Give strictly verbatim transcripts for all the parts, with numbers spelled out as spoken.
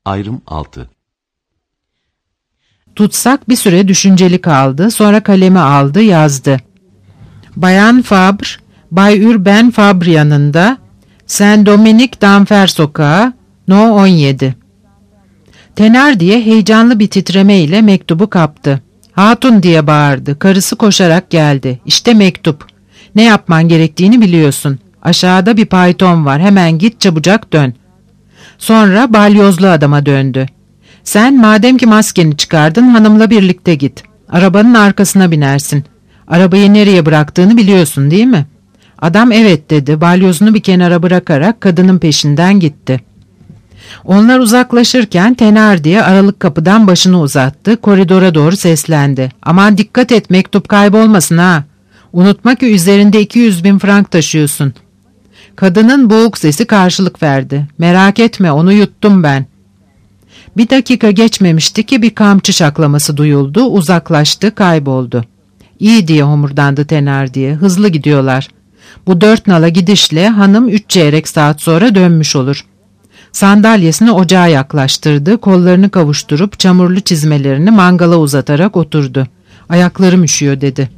Ayrım altı. Tutsak bir süre düşünceli kaldı, sonra kalemi aldı, yazdı. Bayan Fabre, Bay Urbain Fabre yanında, Saint-Dominique d'Anfer Sokağı, No on yedi. Thénardier heyecanlı bir titreme ile mektubu kaptı. Hatun diye bağırdı. Karısı koşarak geldi. İşte mektup. Ne yapman gerektiğini biliyorsun. Aşağıda bir payton var. Hemen git, çabucak dön. Sonra balyozlu adama döndü. Sen madem ki maskeni çıkardın, hanımla birlikte git. Arabanın arkasına binersin. Arabayı nereye bıraktığını biliyorsun değil mi? Adam evet dedi. Balyozunu bir kenara bırakarak kadının peşinden gitti. Onlar uzaklaşırken Thénardier aralık kapıdan başını uzattı, koridora doğru seslendi. Aman dikkat et, mektup kaybolmasın ha. Unutma ki üzerinde iki yüz bin frank taşıyorsun. Kadının boğuk sesi karşılık verdi. Merak etme, onu yuttum ben. Bir dakika geçmemişti ki bir kamçı şaklaması duyuldu, uzaklaştı, kayboldu. İyi diye homurdandı Thénardier, hızlı gidiyorlar. Bu dört nala gidişle hanım üç çeyrek saat sonra dönmüş olur. Sandalyesini ocağa yaklaştırdı, kollarını kavuşturup çamurlu çizmelerini mangala uzatarak oturdu. Ayaklarım üşüyor dedi.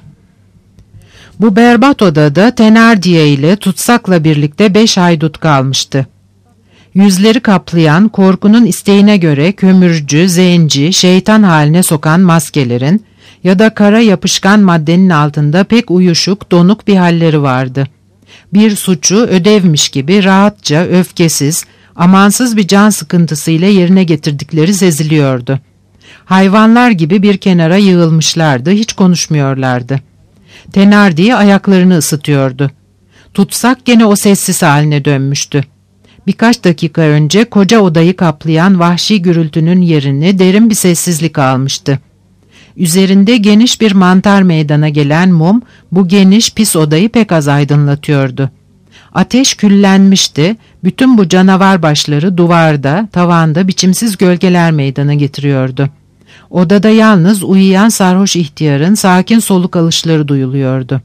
Bu berbat odada Thénardier ile Tutsak'la birlikte beş haydut kalmıştı. Yüzleri kaplayan, korkunun isteğine göre kömürcü, zenci, şeytan haline sokan maskelerin ya da kara yapışkan maddenin altında pek uyuşuk, donuk bir halleri vardı. Bir suçu ödevmiş gibi rahatça, öfkesiz, amansız bir can sıkıntısıyla yerine getirdikleri seziliyordu. Hayvanlar gibi bir kenara yığılmışlardı, hiç konuşmuyorlardı. Thénardier ayaklarını ısıtıyordu. Tutsak gene o sessiz haline dönmüştü. Birkaç dakika önce koca odayı kaplayan vahşi gürültünün yerini derin bir sessizlik almıştı. Üzerinde geniş bir mantar meydana gelen mum bu geniş pis odayı pek az aydınlatıyordu. Ateş küllenmişti, bütün bu canavar başları duvarda, tavanda biçimsiz gölgeler meydana getiriyordu. Odada yalnız uyuyan sarhoş ihtiyarın sakin soluk alışları duyuluyordu.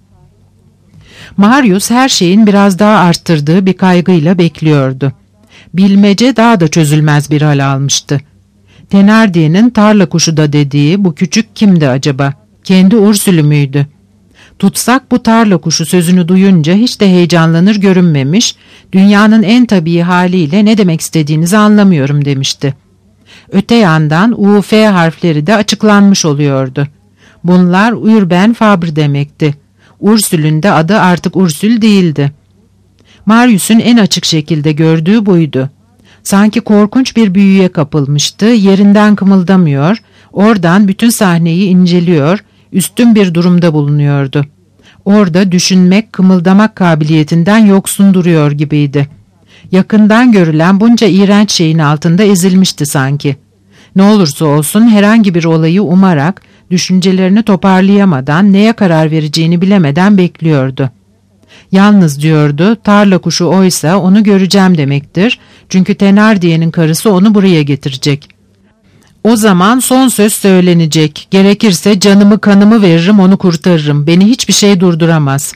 Marius her şeyin biraz daha arttırdığı bir kaygıyla bekliyordu. Bilmece daha da çözülmez bir hal almıştı. Thénardier'in tarla kuşu da dediği bu küçük kimdi acaba? Kendi Ursül'ü müydü? Tutsak bu tarla kuşu sözünü duyunca hiç de heyecanlanır görünmemiş, dünyanın en tabii haliyle ne demek istediğinizi anlamıyorum demişti. Öte yandan U F harfleri de açıklanmış oluyordu. Bunlar Urbain Fabre demekti. Ursül'ün de adı artık Ursül değildi. Marius'un en açık şekilde gördüğü buydu. Sanki korkunç bir büyüye kapılmıştı, yerinden kımıldamıyor, oradan bütün sahneyi inceliyor, üstün bir durumda bulunuyordu. Orada düşünmek, kımıldamak kabiliyetinden yoksun duruyor gibiydi. Yakından görülen bunca iğrenç şeyin altında ezilmişti sanki. Ne olursa olsun herhangi bir olayı umarak, düşüncelerini toparlayamadan, neye karar vereceğini bilemeden bekliyordu. Yalnız diyordu, tarla kuşu oysa onu göreceğim demektir, çünkü Thénardier'in karısı onu buraya getirecek. O zaman son söz söylenecek, gerekirse canımı kanımı veririm, onu kurtarırım, beni hiçbir şey durduramaz.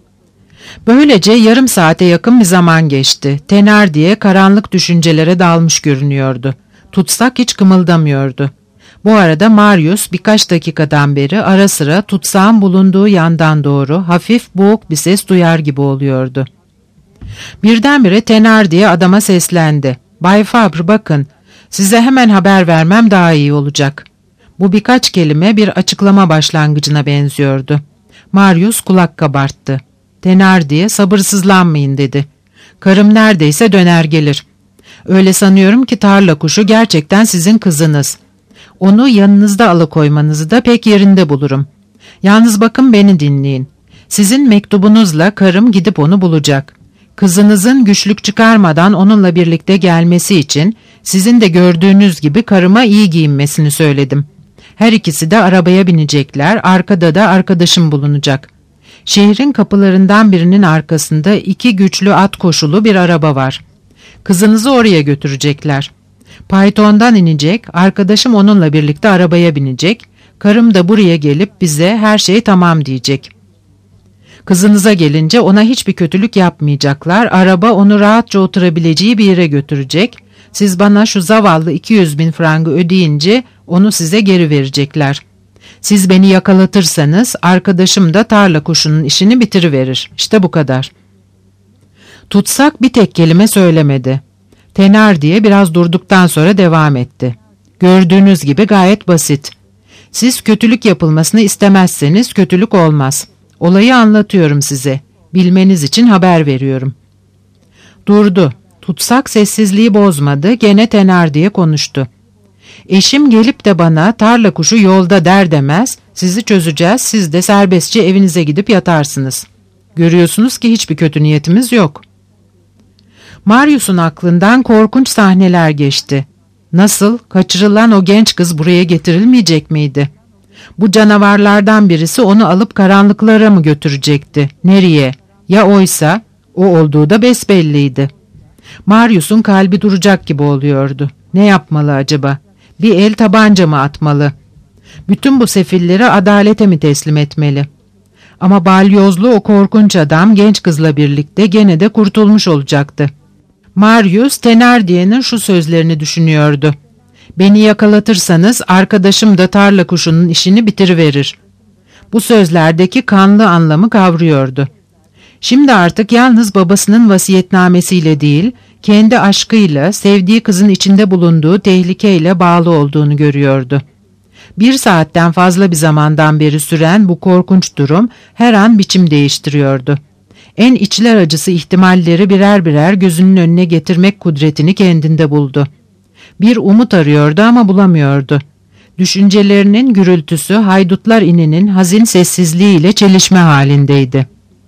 Böylece yarım saate yakın bir zaman geçti. Thénardier karanlık düşüncelere dalmış görünüyordu. Tutsak hiç kımıldamıyordu. Bu arada Marius birkaç dakikadan beri ara sıra tutsağın bulunduğu yandan doğru hafif boğuk bir ses duyar gibi oluyordu. Birdenbire Thénardier adama seslendi. Bay Fabre bakın, size hemen haber vermem daha iyi olacak. Bu birkaç kelime bir açıklama başlangıcına benziyordu. Marius kulak kabarttı. Thénardier sabırsızlanmayın dedi. Karım neredeyse döner gelir. Öyle sanıyorum ki tarla kuşu gerçekten sizin kızınız. Onu yanınızda alıkoymanızı da pek yerinde bulurum. Yalnız bakın beni dinleyin. Sizin mektubunuzla karım gidip onu bulacak. Kızınızın güçlük çıkarmadan onunla birlikte gelmesi için sizin de gördüğünüz gibi karıma iyi giyinmesini söyledim. Her ikisi de arabaya binecekler, arkada da arkadaşım bulunacak. Şehrin kapılarından birinin arkasında iki güçlü at koşulu bir araba var. Kızınızı oraya götürecekler. Paytondan inecek, arkadaşım onunla birlikte arabaya binecek, karım da buraya gelip bize her şey tamam diyecek. Kızınıza gelince ona hiçbir kötülük yapmayacaklar, araba onu rahatça oturabileceği bir yere götürecek, Siz bana şu zavallı iki yüz bin frangı ödeyince onu size geri verecekler. Siz beni yakalatırsanız arkadaşım da tarla kuşunun işini bitiriverir. İşte bu kadar. Tutsak bir tek kelime söylemedi. Thenardier biraz durduktan sonra devam etti. Gördüğünüz gibi gayet basit. Siz kötülük yapılmasını istemezseniz kötülük olmaz. Olayı anlatıyorum size. Bilmeniz için haber veriyorum. Durdu. Tutsak sessizliği bozmadı. Gene Thenardier konuştu. Eşim gelip de bana tarla kuşu yolda der demez, sizi çözeceğiz, siz de serbestçe evinize gidip yatarsınız. Görüyorsunuz ki hiçbir kötü niyetimiz yok. Marius'un aklından korkunç sahneler geçti. Nasıl, kaçırılan o genç kız buraya getirilmeyecek miydi? Bu canavarlardan birisi onu alıp karanlıklara mı götürecekti? Nereye? Ya oysa, o olduğu da besbelliydi. Marius'un kalbi duracak gibi oluyordu. Ne yapmalı acaba? Bir el tabanca mı atmalı? Bütün bu sefilleri adalete mi teslim etmeli? Ama balyozlu o korkunç adam genç kızla birlikte gene de kurtulmuş olacaktı. Marius, Thenardier'in şu sözlerini düşünüyordu. Beni yakalatırsanız arkadaşım da tarla kuşunun işini bitiriverir. Bu sözlerdeki kanlı anlamı kavruyordu. Şimdi artık yalnız babasının vasiyetnamesiyle değil, kendi aşkıyla, sevdiği kızın içinde bulunduğu tehlikeyle bağlı olduğunu görüyordu. Bir saatten fazla bir zamandan beri süren bu korkunç durum her an biçim değiştiriyordu. En içler acısı ihtimalleri birer birer gözünün önüne getirmek kudretini kendinde buldu. Bir umut arıyordu ama bulamıyordu. Düşüncelerinin gürültüsü haydutlar ininin hazin sessizliğiyle çelişme halindeydi.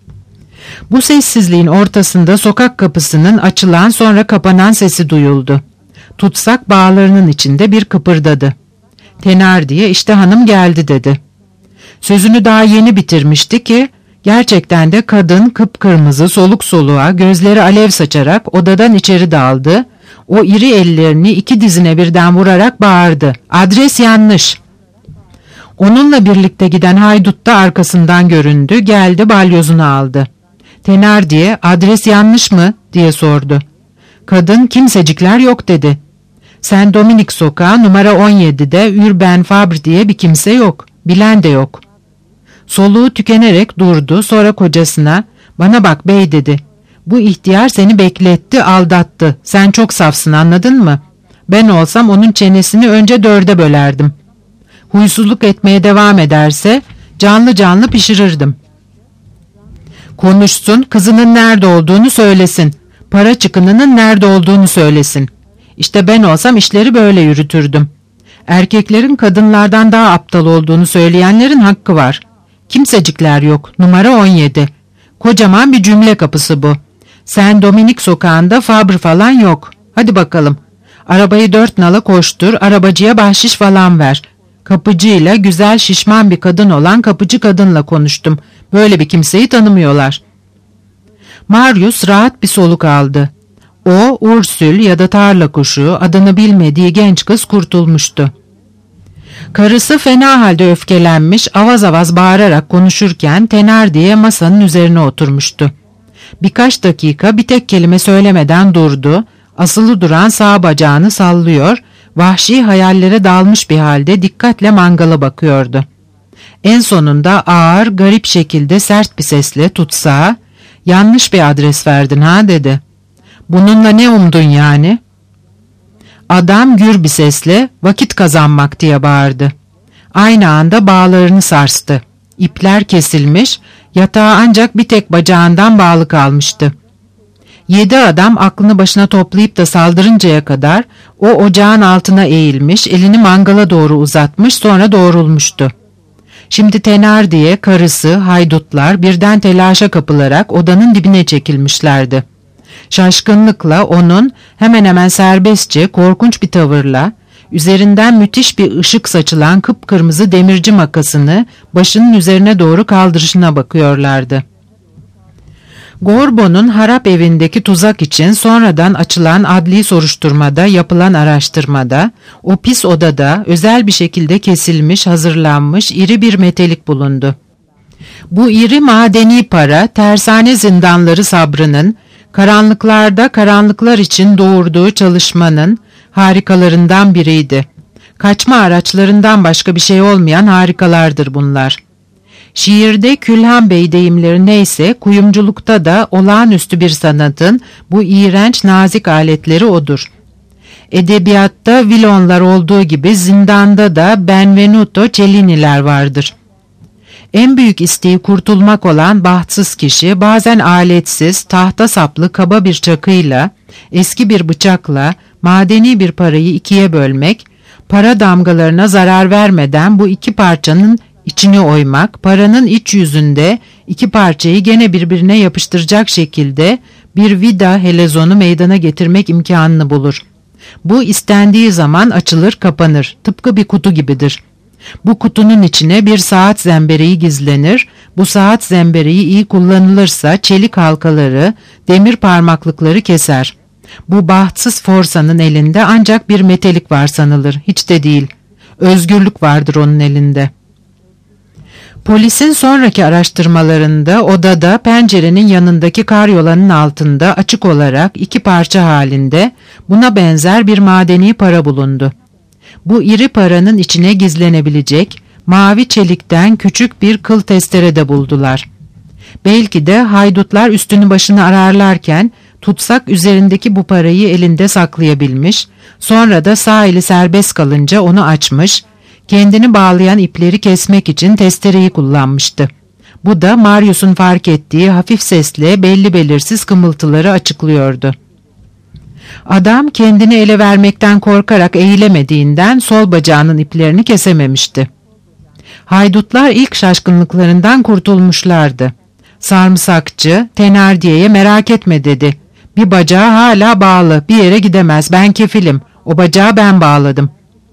Bu sessizliğin ortasında sokak kapısının açılan sonra kapanan sesi duyuldu. Tutsak bağlarının içinde bir kıpırdadı. Thenardier işte hanım geldi dedi. Sözünü daha yeni bitirmişti ki gerçekten de kadın kıpkırmızı soluk soluğa gözleri alev saçarak odadan içeri daldı. O iri ellerini iki dizine birden vurarak bağırdı. Adres yanlış. Onunla birlikte giden haydut da arkasından göründü, geldi balyozunu aldı. Thenardier adres yanlış mı diye sordu. Kadın kimsecikler yok dedi. Saint Dominique sokağı numara on yedide Urbain Fabre diye bir kimse yok, bilen de yok. Soluğu tükenerek durdu, sonra kocasına bana bak bey dedi. Bu ihtiyar seni bekletti, aldattı. Sen çok safsın, anladın mı? Ben olsam onun çenesini önce dörde bölerdim. Huysuzluk etmeye devam ederse canlı canlı pişirirdim. Konuşsun, kızının nerede olduğunu söylesin. Para çıkınının nerede olduğunu söylesin. İşte ben olsam işleri böyle yürütürdüm. Erkeklerin kadınlardan daha aptal olduğunu söyleyenlerin hakkı var. Kimsecikler yok. Numara on yedi. Kocaman bir cümle kapısı bu. Saint Dominique sokağında Fabre falan yok. Hadi bakalım. Arabayı dört nala koştur, arabacıya bahşiş falan ver. Kapıcıyla güzel şişman bir kadın olan kapıcı kadınla konuştum. Böyle bir kimseyi tanımıyorlar. Marius rahat bir soluk aldı. O, Ursül ya da tarla kuşu adını bilmediği genç kız kurtulmuştu. Karısı fena halde öfkelenmiş, avaz avaz bağırarak konuşurken Thenardier masanın üzerine oturmuştu. Birkaç dakika bir tek kelime söylemeden durdu, asılı duran sağ bacağını sallıyor, vahşi hayallere dalmış bir halde dikkatle mangala bakıyordu. En sonunda ağır, garip şekilde sert bir sesle Tutsağa, yanlış bir adres verdin ha dedi. Bununla ne umdun yani? Adam gür bir sesle vakit kazanmak diye bağırdı. Aynı anda bağlarını sarstı. İpler kesilmiş, yatağa ancak bir tek bacağından bağlı kalmıştı. Yedi adam aklını başına toplayıp da saldırıncaya kadar o ocağın altına eğilmiş, elini mangala doğru uzatmış, sonra doğrulmuştu. Şimdi Thenardier, karısı, haydutlar birden telaşa kapılarak odanın dibine çekilmişlerdi. Şaşkınlıkla onun hemen hemen serbestçe, korkunç bir tavırla, üzerinden müthiş bir ışık saçılan kıpkırmızı demirci makasını başının üzerine doğru kaldırışına bakıyorlardı. Gorbeau'nun harap evindeki tuzak için sonradan açılan adli soruşturmada yapılan araştırmada, o pis odada özel bir şekilde kesilmiş, hazırlanmış iri bir metelik bulundu. Bu iri madeni para, tersane zindanları sabrının, Karanlıklarda karanlıklar için doğurduğu çalışmanın harikalarından biriydi. Kaçma araçlarından başka bir şey olmayan harikalardır bunlar. Şiirde Külhan Bey deyimleri neyse, kuyumculukta da olağanüstü bir sanatın bu iğrenç nazik aletleri odur. Edebiyatta Villonlar olduğu gibi zindanda da Benvenuto Cellini'ler vardır. En büyük isteği kurtulmak olan bahtsız kişi bazen aletsiz, tahta saplı kaba bir çakıyla, eski bir bıçakla madeni bir parayı ikiye bölmek, para damgalarına zarar vermeden bu iki parçanın içini oymak, paranın iç yüzünde iki parçayı gene birbirine yapıştıracak şekilde bir vida helezonu meydana getirmek imkanını bulur. Bu istendiği zaman açılır kapanır, tıpkı bir kutu gibidir. Bu kutunun içine bir saat zembereği gizlenir, bu saat zembereği iyi kullanılırsa çelik halkaları, demir parmaklıkları keser. Bu bahtsız forsanın elinde ancak bir metelik var sanılır, hiç de değil. Özgürlük vardır onun elinde. Polisin sonraki araştırmalarında odada pencerenin yanındaki karyolanın altında açık olarak iki parça halinde buna benzer bir madeni para bulundu. Bu iri paranın içine gizlenebilecek mavi çelikten küçük bir kıl testere de buldular. Belki de haydutlar üstünü başını ararlarken tutsak üzerindeki bu parayı elinde saklayabilmiş, sonra da sağ eli serbest kalınca onu açmış, kendini bağlayan ipleri kesmek için testereyi kullanmıştı. Bu da Marius'un fark ettiği hafif sesle belli belirsiz kımıltıları açıklıyordu. Adam kendini ele vermekten korkarak eğilemediğinden sol bacağının iplerini kesememişti. Haydutlar ilk şaşkınlıklarından kurtulmuşlardı. Sarımsakçı Thenardier'e merak etme dedi. Bir bacağı hala bağlı, bir yere gidemez, ben kefilim, o bacağı ben bağladım.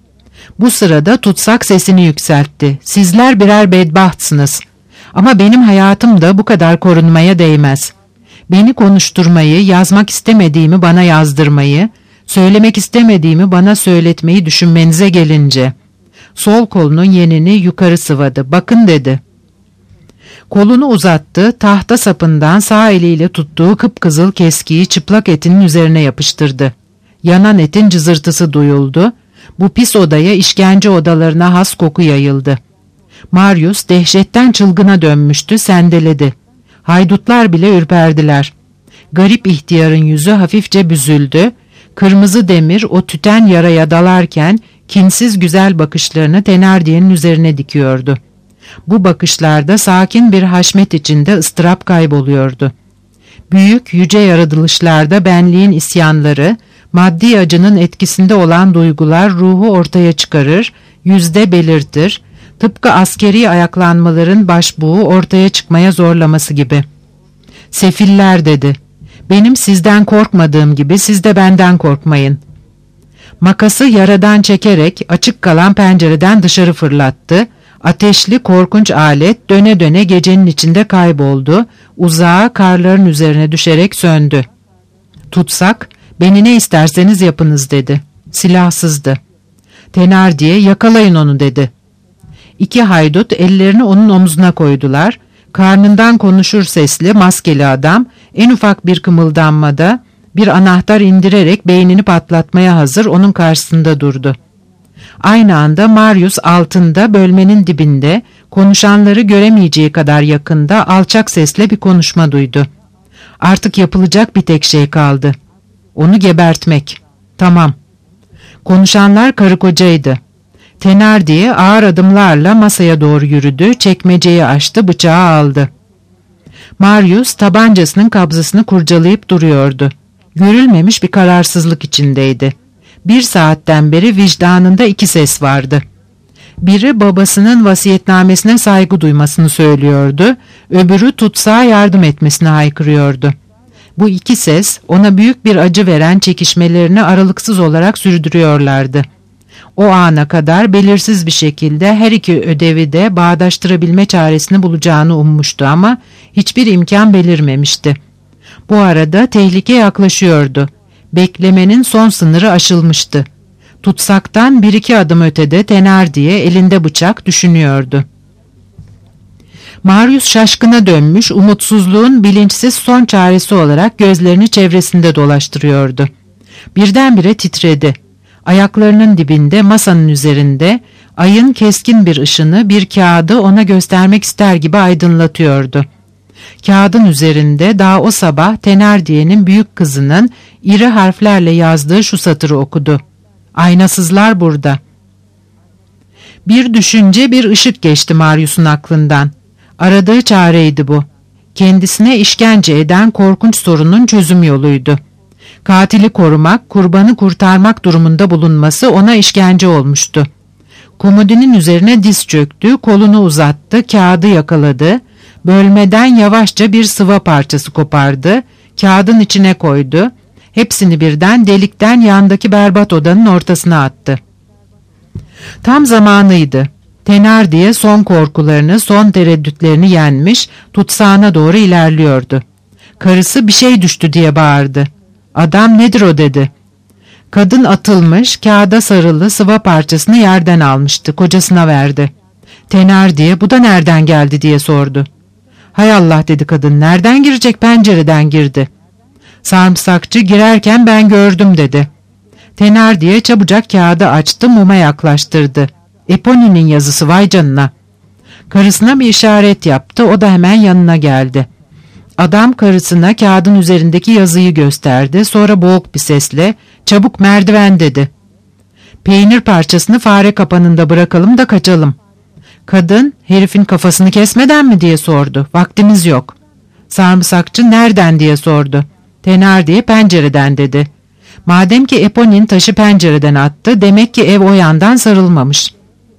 Bu sırada tutsak sesini yükseltti. Sizler birer bedbahtsınız. Ama benim hayatım da bu kadar korunmaya değmez. Beni konuşturmayı, yazmak istemediğimi bana yazdırmayı, söylemek istemediğimi bana söyletmeyi düşünmenize gelince. Sol kolunun yenini yukarı sıvadı. Bakın dedi. Kolunu uzattı, tahta sapından sağ eliyle tuttuğu kıpkızıl keskiyi çıplak etinin üzerine yapıştırdı. Yanan etin cızırtısı duyuldu. Bu pis odaya, işkence odalarına has koku yayıldı. Marius dehşetten çılgına dönmüştü, sendeledi. Haydutlar bile ürperdiler. Garip ihtiyarın yüzü hafifçe büzüldü. Kırmızı demir o tüten yaraya dalarken kinsiz güzel bakışlarını Thenardier'in üzerine dikiyordu. Bu bakışlarda sakin bir haşmet içinde ıstırap kayboluyordu. Büyük, yüce yaratılışlarda benliğin isyanları, maddi acının etkisinde olan duygular ruhu ortaya çıkarır, yüzde belirtir, tıpkı askeri ayaklanmaların başbuğu ortaya çıkmaya zorlaması gibi. Sefiller dedi. Benim sizden korkmadığım gibi siz de benden korkmayın. Makası yaradan çekerek açık kalan pencereden dışarı fırlattı. Ateşli korkunç alet döne döne gecenin içinde kayboldu. Uzağa karların üzerine düşerek söndü. Tutsak, beni ne isterseniz yapınız dedi. Silahsızdı. Thenardier yakalayın onu dedi. İki haydut ellerini onun omzuna koydular. Karnından konuşur sesli maskeli adam en ufak bir kımıldanmada bir anahtar indirerek beynini patlatmaya hazır onun karşısında durdu. Aynı anda Marius altında bölmenin dibinde konuşanları göremeyeceği kadar yakında alçak sesle bir konuşma duydu. Artık yapılacak bir tek şey kaldı. Onu gebertmek. Tamam. Konuşanlar karı kocaydı. Thenardier ağır adımlarla masaya doğru yürüdü, çekmeceyi açtı, bıçağı aldı. Marius tabancasının kabzasını kurcalayıp duruyordu. Görülmemiş bir kararsızlık içindeydi. Bir saatten beri vicdanında iki ses vardı. Biri babasının vasiyetnamesine saygı duymasını söylüyordu, öbürü tutsağa yardım etmesini haykırıyordu. Bu iki ses ona büyük bir acı veren çekişmelerini aralıksız olarak sürdürüyorlardı. O ana kadar belirsiz bir şekilde her iki ödevi de bağdaştırabilme çaresini bulacağını ummuştu ama hiçbir imkan belirmemişti. Bu arada tehlike yaklaşıyordu. Beklemenin son sınırı aşılmıştı. Tutsaktan bir iki adım ötede Thenardier elinde bıçak düşünüyordu. Marius şaşkına dönmüş, umutsuzluğun bilinçsiz son çaresi olarak gözlerini çevresinde dolaştırıyordu. Birdenbire titredi. Ayaklarının dibinde, masanın üzerinde, ayın keskin bir ışını bir kağıdı ona göstermek ister gibi aydınlatıyordu. Kağıdın üzerinde daha o sabah Thénardier'in büyük kızının iri harflerle yazdığı şu satırı okudu. "Aynasızlar burada." Bir düşünce, bir ışık geçti Marius'un aklından. Aradığı çareydi bu. Kendisine işkence eden korkunç sorunun çözüm yoluydu. Katili korumak, kurbanı kurtarmak durumunda bulunması ona işkence olmuştu. Komodinin üzerine diz çöktü, kolunu uzattı, kağıdı yakaladı, bölmeden yavaşça bir sıva parçası kopardı, kağıdın içine koydu, hepsini birden delikten yandaki berbat odanın ortasına attı. Tam zamanıydı. Thénardier son korkularını, son tereddütlerini yenmiş, tutsağına doğru ilerliyordu. Karısı bir şey düştü diye bağırdı. Adam nedir o dedi. Kadın atılmış, kağıda sarılı sıva parçasını yerden almıştı, kocasına verdi. Thénardier bu da nereden geldi diye sordu. Hay Allah dedi kadın, nereden girecek, pencereden girdi. Sarımsakçı girerken ben gördüm dedi. Thénardier çabucak kağıdı açtı, muma yaklaştırdı. Eponi'nin yazısı, vay canına. Karısına bir işaret yaptı, o da hemen yanına geldi. Adam karısına kağıdın üzerindeki yazıyı gösterdi, sonra boğuk bir sesle çabuk merdiven dedi. Peynir parçasını fare kapanında bırakalım da kaçalım. Kadın herifin kafasını kesmeden mi diye sordu. Vaktimiz yok. Sarımsakçı nereden diye sordu. Thénardier pencereden dedi. Madem ki Eponine taşı pencereden attı, demek ki ev o yandan sarılmamış.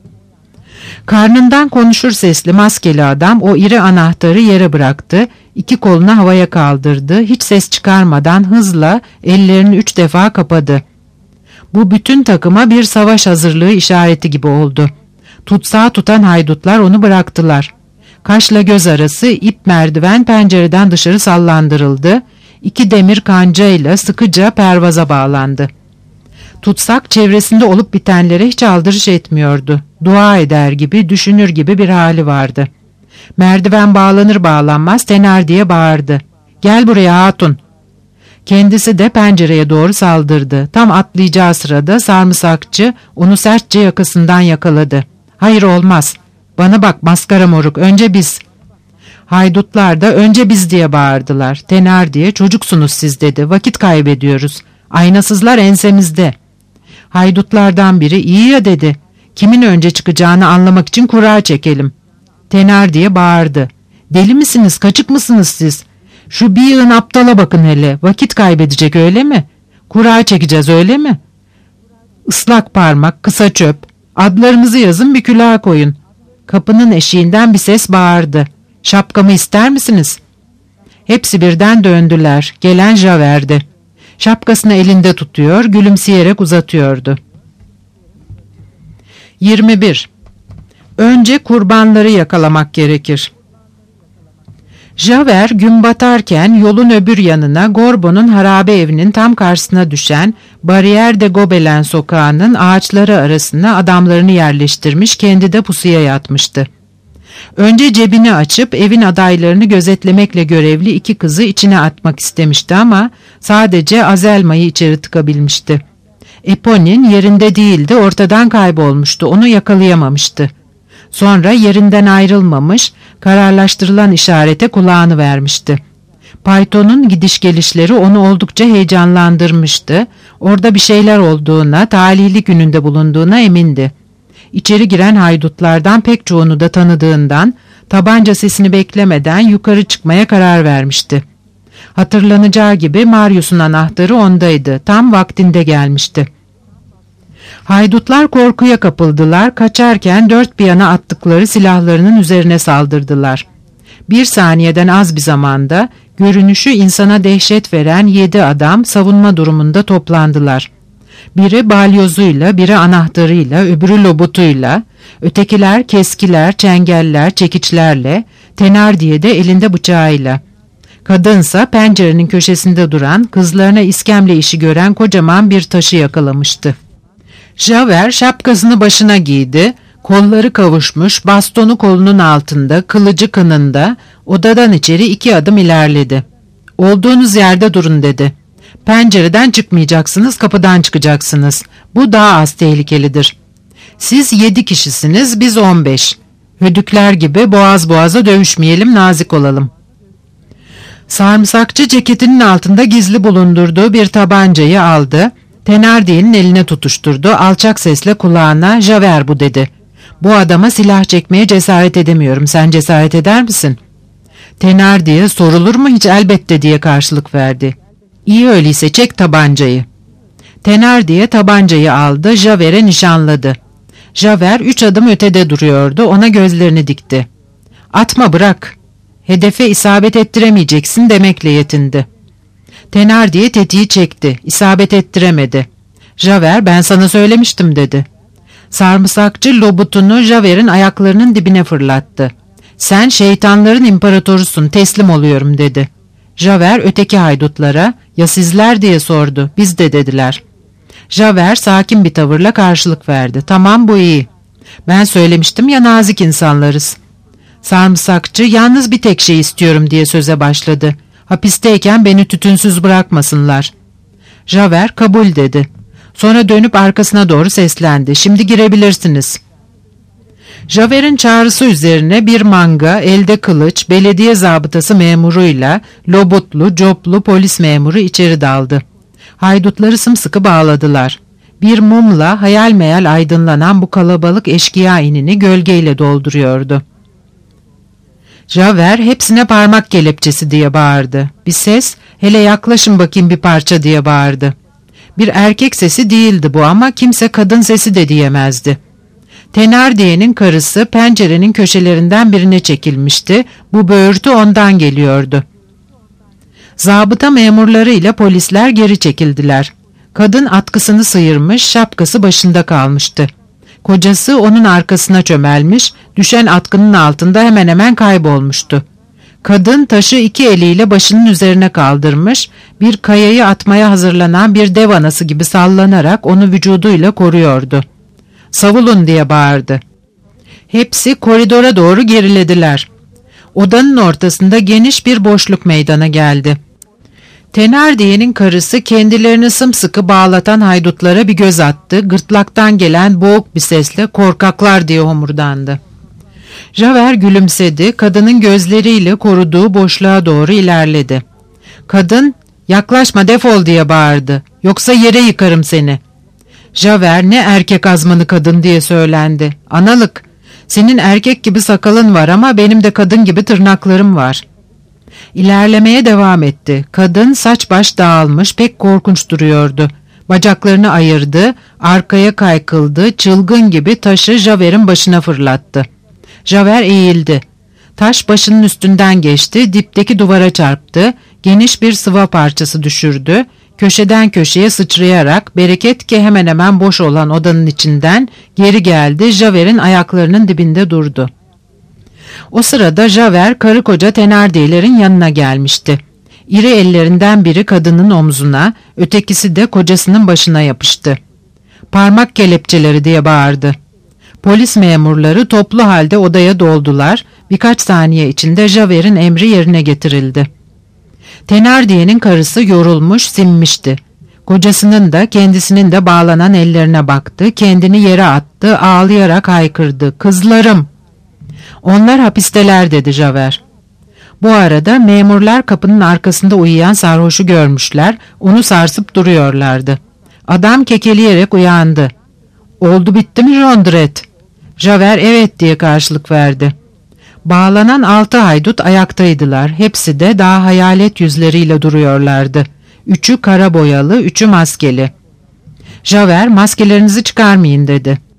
Karnından konuşur sesli maskeli adam o iri anahtarı yere bıraktı, iki kolunu havaya kaldırdı, hiç ses çıkarmadan hızla ellerini üç defa kapadı. Bu bütün takıma bir savaş hazırlığı işareti gibi oldu. Tutsağı tutan haydutlar onu bıraktılar. Kaşla göz arası ip merdiven pencereden dışarı sallandırıldı, iki demir kancayla sıkıca pervaza bağlandı. Tutsak çevresinde olup bitenlere hiç aldırış etmiyordu. Dua eder gibi, düşünür gibi bir hali vardı. Merdiven bağlanır bağlanmaz Thénardier bağırdı. Gel buraya hatun. Kendisi de pencereye doğru saldırdı. Tam atlayacağı sırada sarımsakçı onu sertçe yakasından yakaladı. Hayır olmaz. Bana bak maskara moruk, önce biz. Haydutlar da önce biz diye bağırdılar. Thénardier çocuksunuz siz dedi. Vakit kaybediyoruz. Aynasızlar ensemizde. Haydutlardan biri iyi ya dedi. Kimin önce çıkacağını anlamak için kura çekelim. Thénardier bağırdı. Deli misiniz, kaçık mısınız siz? Şu bir yığın aptala bakın hele. Vakit kaybedecek öyle mi? Kura çekeceğiz öyle mi? Islak parmak, kısa çöp. Adlarımızı yazın, bir külaha koyun. Kapının eşiğinden bir ses bağırdı. Şapkamı ister misiniz? Hepsi birden döndüler. Gelen Javert'di. Şapkasını elinde tutuyor, gülümseyerek uzatıyordu. yirmi bir. Önce kurbanları yakalamak gerekir. Javert gün batarken yolun öbür yanına Gorbon'un harabe evinin tam karşısına düşen Barrière de Gobelin sokağının ağaçları arasına adamlarını yerleştirmiş, kendi de pusuya yatmıştı. Önce cebini açıp evin adaylarını gözetlemekle görevli iki kızı içine atmak istemişti ama sadece Azelma'yı içeri tıkabilmişti. Eponine yerinde değildi, ortadan kaybolmuştu, onu yakalayamamıştı. Sonra yerinden ayrılmamış, kararlaştırılan işarete kulağını vermişti. Payton'un gidiş gelişleri onu oldukça heyecanlandırmıştı. Orada bir şeyler olduğuna, talihli gününde bulunduğuna emindi. İçeri giren haydutlardan pek çoğunu da tanıdığından, tabanca sesini beklemeden yukarı çıkmaya karar vermişti. Hatırlanacağı gibi Marius'un anahtarı ondaydı, tam vaktinde gelmişti. Haydutlar korkuya kapıldılar, kaçarken dört bir yana attıkları silahlarının üzerine saldırdılar. Bir saniyeden az bir zamanda görünüşü insana dehşet veren yedi adam savunma durumunda toplandılar. Biri balyozuyla, biri anahtarıyla, öbürü lobutuyla, ötekiler keskiler, çengeller, çekiçlerle, Thénardier de elinde bıçağıyla. Kadınsa pencerenin köşesinde duran, kızlarına iskemle işi gören kocaman bir taşı yakalamıştı. Javert şapkasını başına giydi, Kolları kavuşmuş, bastonu kolunun altında, kılıcı kınında, odadan içeri iki adım ilerledi. "Olduğunuz yerde durun," dedi. "Pencereden çıkmayacaksınız, kapıdan çıkacaksınız. Bu daha az tehlikelidir. Siz yedi kişisiniz, biz on beş. Hödükler gibi boğaz boğaza dövüşmeyelim, nazik olalım." Sarımsakçı ceketinin altında gizli bulundurduğu bir tabancayı aldı. Thenardier'in eline tutuşturdu. Alçak sesle kulağına, "Javert bu," dedi. "Bu adama silah çekmeye cesaret edemiyorum. Sen cesaret eder misin?" Thenardier, "Sorulur mu hiç, elbette," diye karşılık verdi. "İyi öyleyse çek tabancayı." Thenardier tabancayı aldı, Javert'e nişanladı. Javert üç adım ötede duruyordu, ona gözlerini dikti. "Atma, bırak. Hedefe isabet ettiremeyeceksin," demekle yetindi. Thenardier tetiği çekti, isabet ettiremedi. Javert, "Ben sana söylemiştim," dedi. Sarımsakçı lobutunu Javert'in ayaklarının dibine fırlattı. "Sen şeytanların imparatorusun, teslim oluyorum," dedi. Javert öteki haydutlara, "Ya sizler?" diye sordu. "Biz de," dediler. Javert sakin bir tavırla karşılık verdi. "Tamam, bu iyi. Ben söylemiştim ya, nazik insanlarız." Sarımsakçı, "Yalnız bir tek şey istiyorum," diye söze başladı. "Hapisteyken beni tütünsüz bırakmasınlar." Javert, "Kabul," dedi. Sonra dönüp arkasına doğru seslendi. "Şimdi girebilirsiniz." Javert'in çağrısı üzerine bir manga, elde kılıç, belediye zabıtası memuruyla lobutlu, coplu polis memuru içeri daldı. Haydutları sımsıkı bağladılar. Bir mumla hayal meyal aydınlanan bu kalabalık eşkıya inini gölgeyle dolduruyordu. Javert, "Hepsine parmak kelepçesi," diye bağırdı. Bir ses, "Hele yaklaşın bakayım bir parça," diye bağırdı. Bir erkek sesi değildi bu ama kimse kadın sesi de diyemezdi. Thenardier'in karısı pencerenin köşelerinden birine çekilmişti. Bu böğürtü ondan geliyordu. Zabıta memurları ile polisler geri çekildiler. Kadın atkısını sıyırmış, şapkası başında kalmıştı. Kocası onun arkasına çömelmiş, düşen atkının altında hemen hemen kaybolmuştu. Kadın taşı iki eliyle başının üzerine kaldırmış, bir kayayı atmaya hazırlanan bir dev anası gibi sallanarak onu vücuduyla koruyordu. "Savulun," diye bağırdı. Hepsi koridora doğru gerilediler. Odanın ortasında geniş bir boşluk meydana geldi. Thenardier'in karısı kendilerini sımsıkı bağlatan haydutlara bir göz attı, gırtlaktan gelen boğuk bir sesle "Korkaklar," diye homurdandı. Javert gülümsedi, kadının gözleriyle koruduğu boşluğa doğru ilerledi. Kadın, "Yaklaşma, defol," diye bağırdı. "Yoksa yere yıkarım seni." Javert, "Ne erkek azmanı kadın," diye söylendi. "Analık, senin erkek gibi sakalın var ama benim de kadın gibi tırnaklarım var." İlerlemeye devam etti. Kadın saç baş dağılmış, pek korkunç duruyordu. Bacaklarını ayırdı, arkaya kaykıldı, çılgın gibi taşı Javert'in başına fırlattı. Javert eğildi. Taş başının üstünden geçti, dipteki duvara çarptı, geniş bir sıva parçası düşürdü. Köşeden köşeye sıçrayarak bereket ki hemen hemen boş olan odanın içinden geri geldi, Javert'in ayaklarının dibinde durdu. O sırada Javert karı koca Thenardier'lerin yanına gelmişti. İri ellerinden biri kadının omzuna, ötekisi de kocasının başına yapıştı. "Parmak kelepçeleri," diye bağırdı. Polis memurları toplu halde odaya doldular, birkaç saniye içinde Javert'in emri yerine getirildi. Thenardier'in karısı yorulmuş, sinmişti. Kocasının da kendisinin de bağlanan ellerine baktı, kendini yere attı, ağlayarak haykırdı. "Kızlarım!" "Onlar hapisteler," dedi Javert. Bu arada memurlar kapının arkasında uyuyan sarhoşu görmüşler, onu sarsıp duruyorlardı. Adam kekeleyerek uyandı. "Oldu bitti mi Jondrette?" Javert "Evet," diye karşılık verdi. Bağlanan altı haydut ayaktaydılar. Hepsi de daha hayalet yüzleriyle duruyorlardı. Üçü kara boyalı, üçü maskeli. Javert, "Maskelerinizi çıkarmayın," dedi.